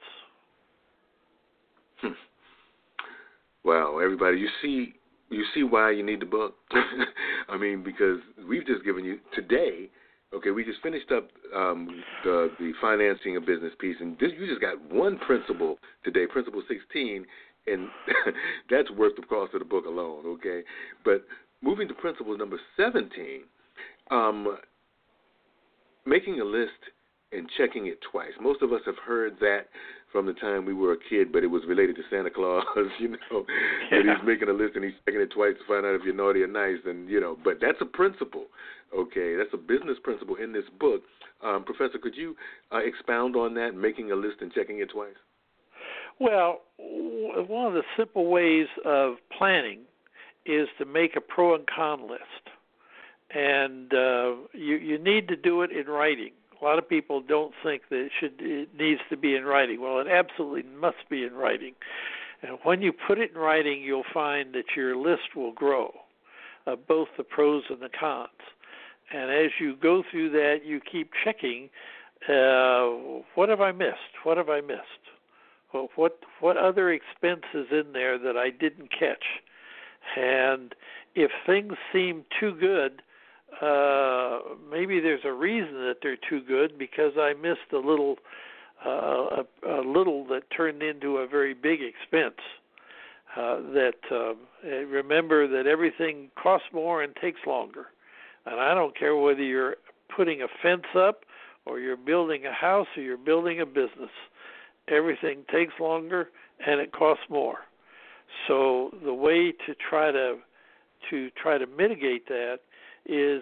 Hmm. Wow, everybody, you see, you see why you need the book. I mean, because we've just given you today. Okay, we just finished up um, the the financing of business piece, and this, you just got one principle today, principle sixteen, and that's worth the cost of the book alone. Okay, but moving to principle number seventeen, um, making a list and checking it twice. Most of us have heard that from the time we were a kid, but it was related to Santa Claus, you know, yeah. that he's making a list and he's checking it twice to find out if you're naughty or nice, and, you know, but that's a principle, okay? That's a business principle in this book. Um, Professor, could you uh, expound on that, making a list and checking it twice? Well, one of the simple ways of planning is to make a pro and con list, and uh, you, you need to do it in writing. A lot of people don't think that it should it needs to be in writing. Well, it absolutely must be in writing. And when you put it in writing, you'll find that your list will grow, uh, both the pros and the cons. And as you go through that, you keep checking, uh, what have I missed? What have I missed? Well, what what other expense is in there that I didn't catch? And if things seem too good, Uh, maybe there's a reason that they're too good, because I missed a little, uh, a, a little that turned into a very big expense. Uh, that uh, remember that everything costs more and takes longer, and I don't care whether you're putting a fence up, or you're building a house, or you're building a business. Everything takes longer and it costs more. So the way to try to to try to mitigate that is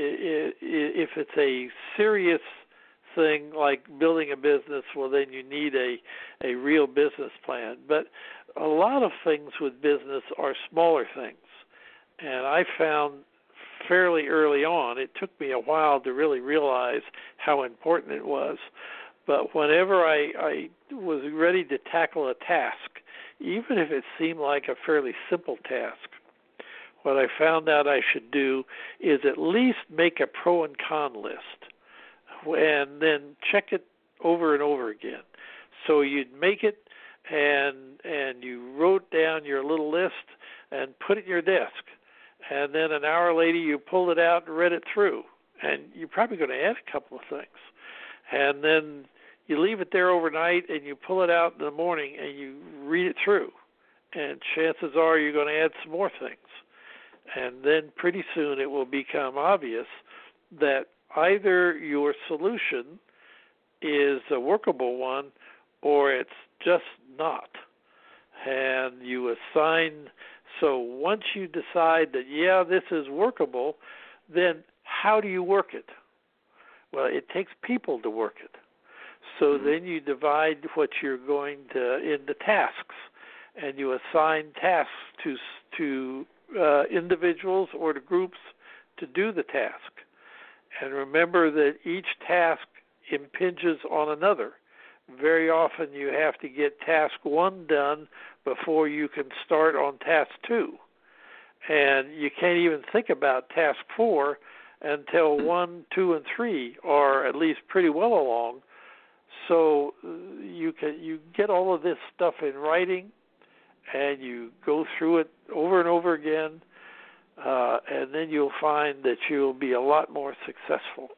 if it's a serious thing like building a business, well, then you need a, a real business plan. But a lot of things with business are smaller things. And I found fairly early on, it took me a while to really realize how important it was. But whenever I, I was ready to tackle a task, even if it seemed like a fairly simple task, what I found out I should do is at least make a pro and con list and then check it over and over again. So you'd make it and and you wrote down your little list and put it in your desk. And then an hour later you pulled it out and read it through. And you're probably going to add a couple of things. And then you leave it there overnight and you pull it out in the morning and you read it through. And chances are you're going to add some more things. And then pretty soon it will become obvious that either your solution is a workable one or it's just not. And you assign, so once you decide that, yeah, this is workable, then how do you work it? Well, it takes people to work it. So then you divide what you're going to into tasks, and you assign tasks to to Uh, individuals or to groups to do the task. And remember that each task impinges on another. Very often you have to get task one done before you can start on task two. And you can't even think about task four until one, two, and three are at least pretty well along. So you can you get all of this stuff in writing, and you go through it over and over again, uh, and then you'll find that you'll be a lot more successful.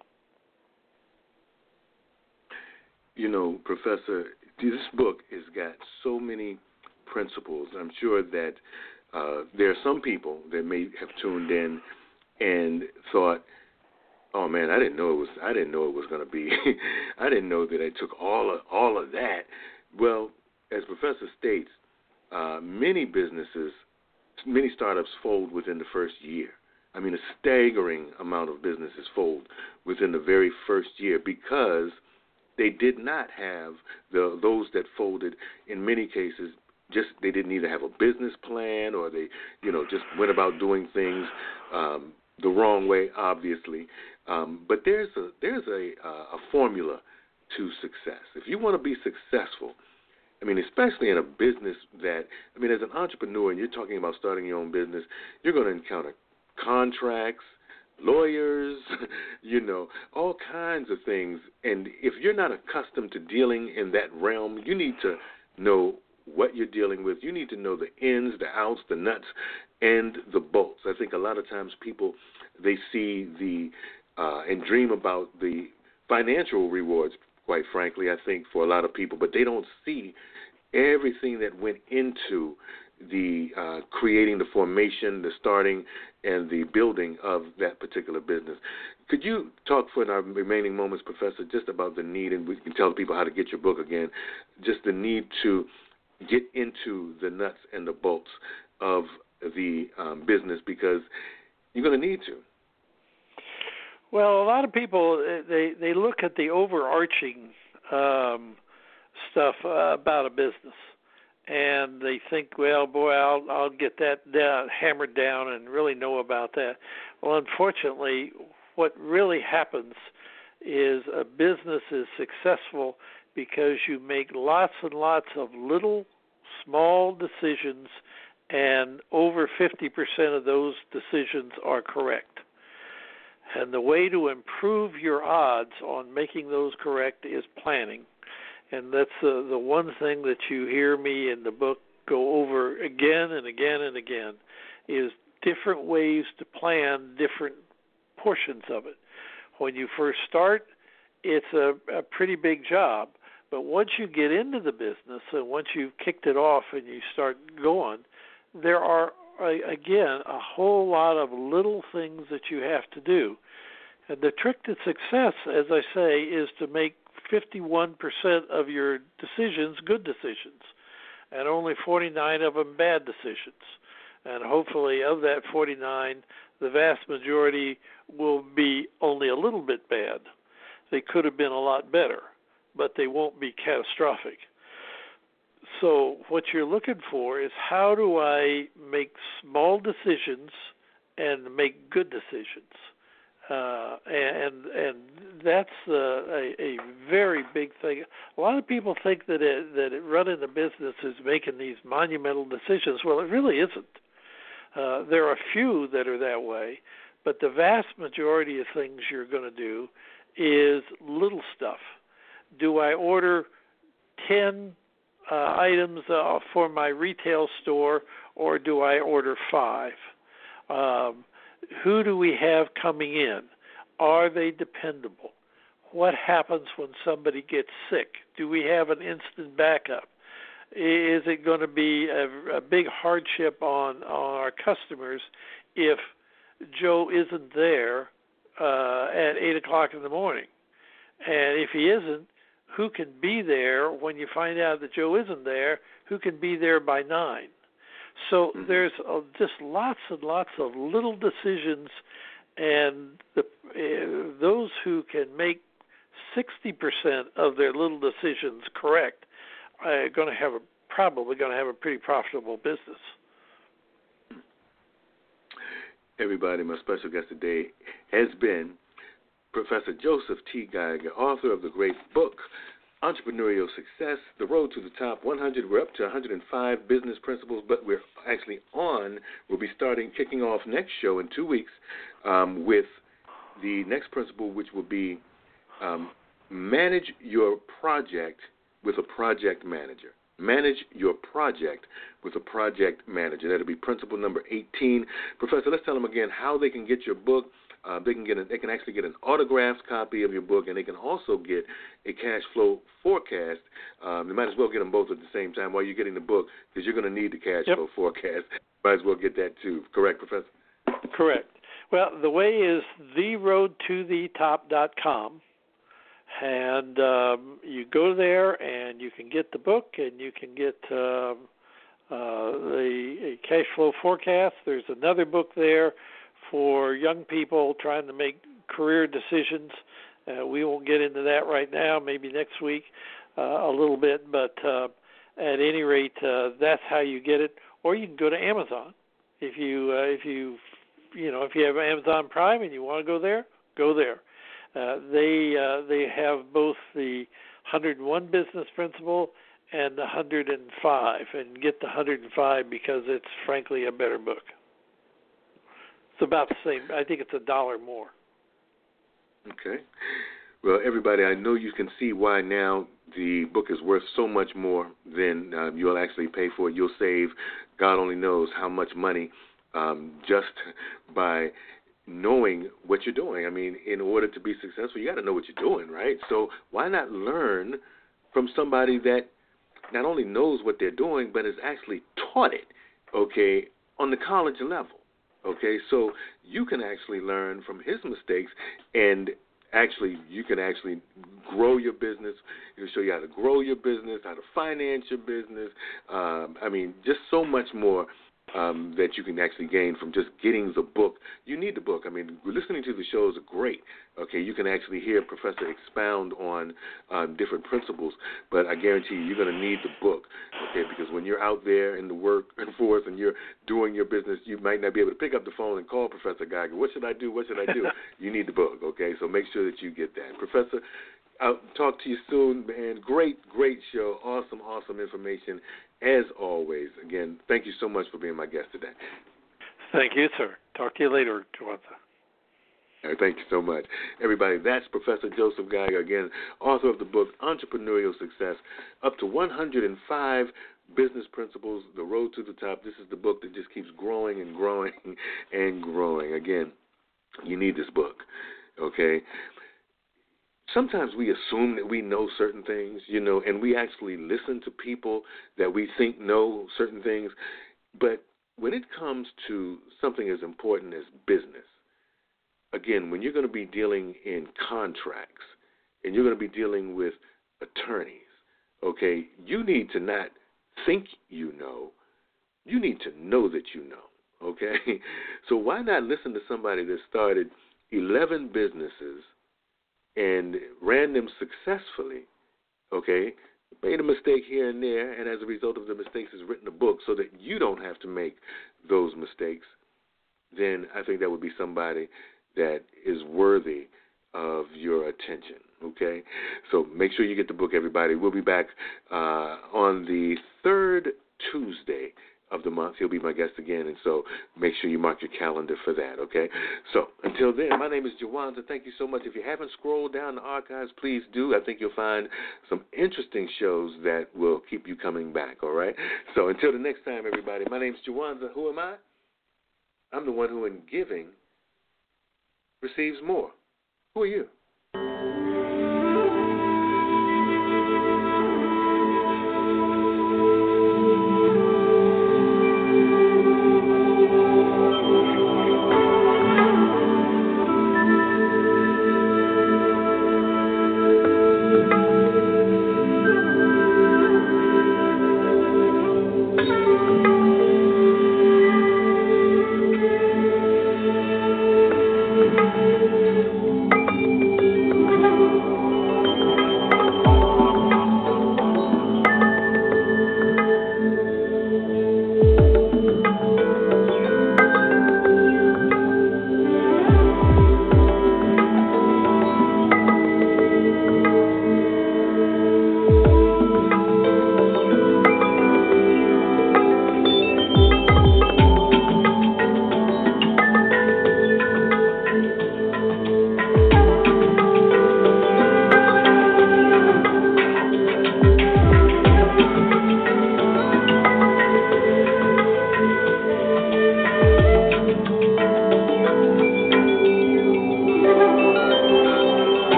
You know, Professor, this book has got so many principles. I'm sure that uh, there are some people that may have tuned in and thought, "Oh man, I didn't know it was. I didn't know it was going to be. I didn't know that I took all of all of that." Well, as Professor states, Uh, many businesses, many startups fold within the first year. I mean, a staggering amount of businesses fold within the very first year because they did not have the those that folded. In many cases, just they didn't either have a business plan or they, you know, just went about doing things um, the wrong way, obviously. Um, but there's a there's a uh, a formula to success. If you want to be successful, I mean, especially in a business that, I mean, as an entrepreneur and you're talking about starting your own business, you're going to encounter contracts, lawyers, you know, all kinds of things. And if you're not accustomed to dealing in that realm, you need to know what you're dealing with. You need to know the ins, the outs, the nuts, and the bolts. I think a lot of times people, they see the, uh, and dream about the financial rewards, quite frankly, I think, for a lot of people, but they don't see everything that went into the uh, creating, the formation, the starting, and the building of that particular business. Could you talk for in our remaining moments, Professor, just about the need, and we can tell people how to get your book again, just the need to get into the nuts and the bolts of the um, business, because you're going to need to. Well, a lot of people, they, they look at the overarching um, stuff uh, about a business, and they think, well, boy, I'll I'll get that down, hammered down and really know about that. Well, unfortunately, what really happens is a business is successful because you make lots and lots of little, small decisions, and over fifty percent of those decisions are correct. And the way to improve your odds on making those correct is planning. And that's the, the one thing that you hear me in the book go over again and again and again is different ways to plan different portions of it. When you first start, it's a, a pretty big job. But once you get into the business and once you've kicked it off and you start going, there are, again, a whole lot of little things that you have to do. And the trick to success, as I say, is to make fifty-one percent of your decisions good decisions and only forty-nine of them bad decisions. And hopefully of that forty-nine, the vast majority will be only a little bit bad. They could have been a lot better, but they won't be catastrophic. So what you're looking for is, how do I make small decisions and make good decisions? Uh, and and that's uh, a, a very big thing. A lot of people think that it, that it running a business is making these monumental decisions. Well, it really isn't. Uh, there are a few that are that way, but the vast majority of things you're going to do is little stuff. Do I order ten uh, items uh, for my retail store, or do I order five? Um, who do we have coming in? Are they dependable? What happens when somebody gets sick? Do we have an instant backup? Is it going to be a, a big hardship on, on our customers if Joe isn't there uh, at eight o'clock in the morning? And if he isn't, who can be there when you find out that Joe isn't there? Who can be there by nine? So there's uh, just lots and lots of little decisions, and the, uh, those who can make sixty percent of their little decisions correct are going to have a, probably going to have a pretty profitable business. Everybody, my special guest today has been Professor Joseph T. Geiger, author of the great book, Entrepreneurial Success, The Road to the Top one hundred. We're up to one hundred five business principles, but we're actually on, we'll be starting, kicking off next show in two weeks um, with the next principle, which will be um, manage your project with a project manager. Manage your project with a project manager. That'll be principle number eighteen. Professor, let's tell them again how they can get your book. Uh, they can get a, they can actually get an autographed copy of your book, and they can also get a cash flow forecast. Um, you might as well get them both at the same time while you're getting the book, because you're going to need the cash yep. flow forecast. Might as well get that too. Correct, Professor? Correct. Well, the way is the road to the top dot com, and um, you go there and you can get the book, and you can get um, uh, the a cash flow forecast. There's another book there for young people trying to make career decisions. Uh, we won't get into that right now, maybe next week uh, a little bit, but uh, at any rate, uh, that's how you get it. Or you can go to Amazon. If you, uh, if you, you know, if you have Amazon Prime and you want to go there, go there. Uh, they uh, they have both the one hundred one business principle and the one hundred five, and get the one hundred five because it's frankly a better book. It's about the same. I think it's a dollar more. Okay. Well, everybody, I know you can see why now the book is worth so much more than uh, you'll actually pay for it. You'll save, God only knows how much money um, just by knowing what you're doing. I mean, in order to be successful, you got to know what you're doing, right? So why not learn from somebody that not only knows what they're doing, but has actually taught it, okay, on the college level, okay? So you can actually learn from his mistakes, and actually you can actually grow your business. It'll show you how to grow your business, how to finance your business. Um, I mean, just so much more Um, that you can actually gain from just getting the book. You need the book. I mean, listening to the shows are great. Okay, you can actually hear Professor expound on uh, different principles, but I guarantee you, you're going to need the book. Okay, because when you're out there in the workforce and you're doing your business, you might not be able to pick up the phone and call Professor Geiger. What should I do? What should I do? You need the book. Okay, so make sure that you get that, Professor. I'll talk to you soon, man. Great, great show. Awesome, awesome information. As always, again, thank you so much for being my guest today. Thank you, sir. Talk to you later, Juwanza. All right, thank you so much. Everybody, that's Professor Joseph Geiger, again, author of the book Entrepreneurial Success, up to one hundred five Business Principles, The Road to the Top. This is the book that just keeps growing and growing and growing. Again, you need this book, okay? Sometimes we assume that we know certain things, you know, and we actually listen to people that we think know certain things. But when it comes to something as important as business, again, when you're going to be dealing in contracts and you're going to be dealing with attorneys, okay, you need to not think you know. You need to know that you know, okay? So why not listen to somebody that started eleven businesses and ran them successfully, okay, made a mistake here and there, and as a result of the mistakes has written a book so that you don't have to make those mistakes, then I think that would be somebody that is worthy of your attention, okay? So make sure you get the book, everybody. We'll be back uh, on the third Tuesday of the month. He'll be my guest again, and so make sure you mark your calendar for that, okay? So until then, my name is Juwanza. Thank you so much. If you haven't scrolled down the archives, please do. I think you'll find some interesting shows that will keep you coming back, all right? So until the next time, everybody, my name is Juwanza. Who am I? I'm the one who, in giving, receives more. Who are you?